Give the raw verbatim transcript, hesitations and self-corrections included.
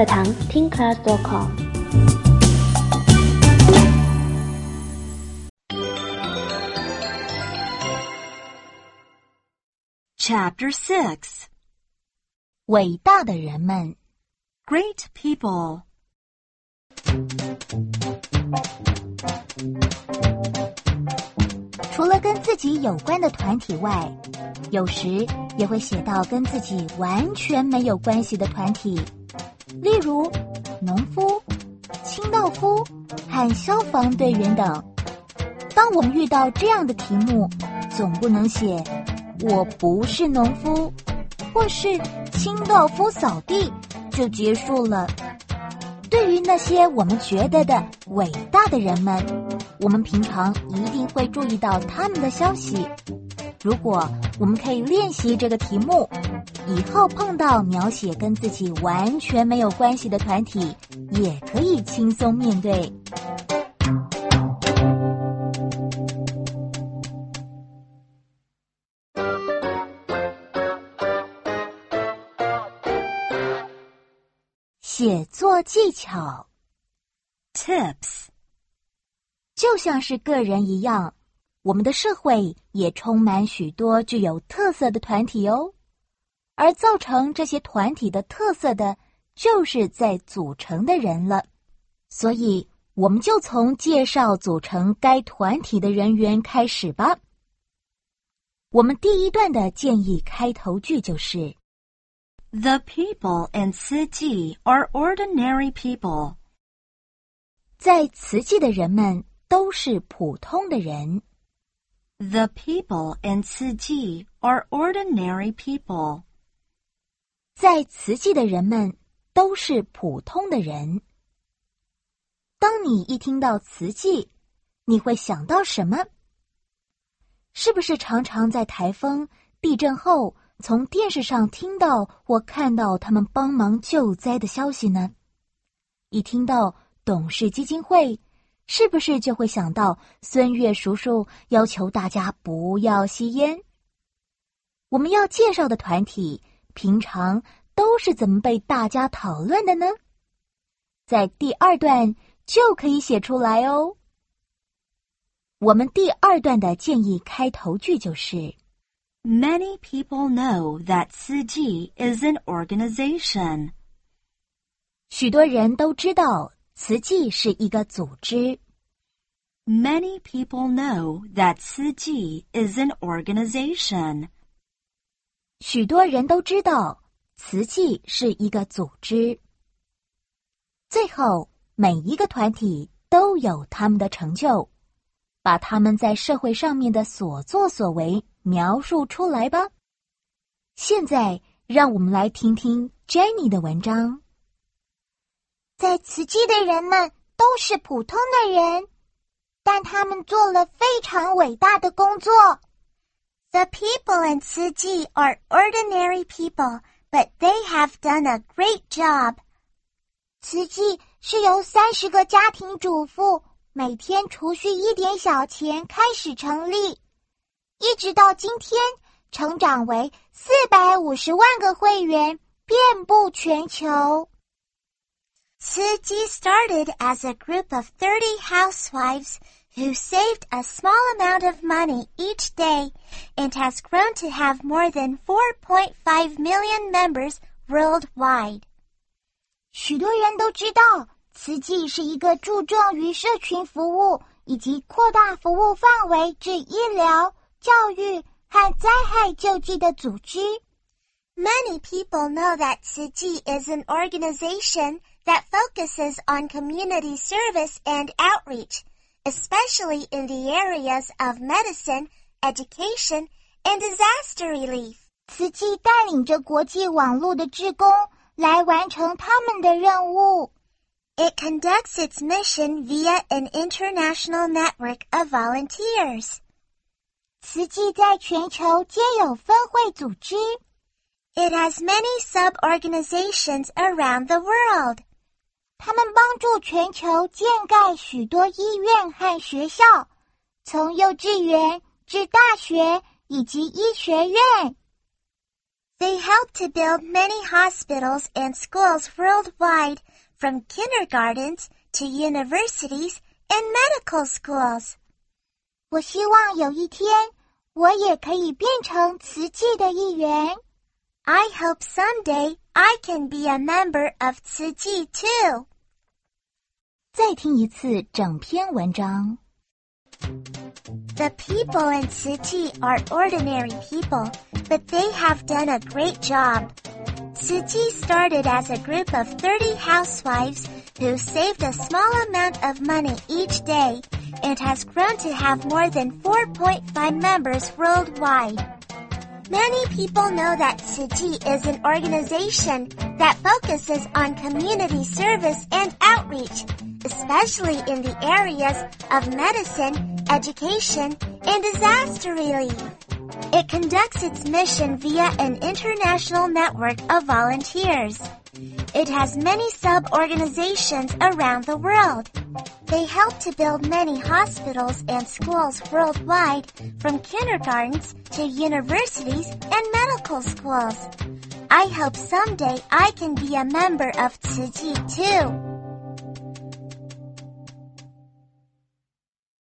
课堂 Teen Class dot com。 Chapter six. 伟大的人们 Great people. 除了跟自己有关的团体外，有时也会写到跟自己完全没有关系的团体，例如农夫、清道夫和消防队员等。当我们遇到这样的题目，总不能写我不是农夫或是清道夫扫地就结束了。对于那些我们觉得的伟大的人们，我们平常一定会注意到他们的消息。如果我们可以练习这个题目，以后碰到描写跟自己完全没有关系的团体，也可以轻松面对。写作技巧 Tips. 就像是个人一样，我们的社会也充满许多具有特色的团体哦。而造成这些团体的特色的，就是在组成的人了。所以，我们就从介绍组成该团体的人员开始吧。我们第一段的建议开头句就是 The people in 慈济 are ordinary people. 在慈济的人们都是普通的人。 The people in 慈济 are ordinary people. 在慈济的人们都是普通的人。当你一听到慈济，你会想到什么？是不是常常在台风、地震后从电视上听到或看到他们帮忙救灾的消息呢？一听到董事基金会，是不是就会想到孙越叔叔要求大家不要吸烟？我们要介绍的团体，平常都是怎么被大家讨论的呢？在第二段就可以写出来哦。我们第二段的建议开头句就是 Many people know that 慈济 is an organization. 许多人都知道慈济是一个组织。 Many people know that 慈济 is an organization. 许多人都知道慈济是一个组织。最后，每一个团体都有他们的成就，把他们在社会上面的所作所为描述出来吧。现在，让我们来听听 Jenny 的文章。 在慈济的人们都是普通的人，但他们做了非常伟大的工作。The people in 慈济 are ordinary people, but they have done a great job. 慈济是由三十个家庭主妇每天储蓄一点小钱开始成立，一直到今天成长为四百五十万个会员，遍布全球。慈济 started as a group of thirty housewives who saved a small amount of money each day and has grown to have more than four point five million members worldwide. 许多人都知道，慈济是一个注重于社群服务以及扩大服务范围至医疗、教育和灾害救济的组织。Many people know that 慈济 is an organization that focuses on community service and outreach, especially in the areas of medicine, education, and disaster relief. 慈济带领着国际网络的志工来完成他们的任务。It conducts its mission via an international network of volunteers. 慈济在全球皆有分会组织。It has many sub-organizations around the world. 他们帮助全球建盖许多医院和学校，从幼稚园至大学以及医学院。 They help to build many hospitals and schools worldwide, from kindergartens to universities and medical schools. 我希望有一天，我也可以变成慈济的一员。 I hope someday I can be a member of Tzu Chi too. 再听一次整篇文章。 The people in Tzu Chi are ordinary people, but they have done a great job. Tzu Chi started as a group of thirty housewives who saved a small amount of money each day and has grown to have more than four point five members worldwide. Many people know that Tzu Chi is an organization that focuses on community service and outreach, especially in the areas of medicine, education, and disaster relief. It conducts its mission via an international network of volunteers. It has many sub-organizations around the world. They help to build many hospitals and schools worldwide, from kindergartens to universities and medical schools. I hope someday I can be a member of Tzu Chi too.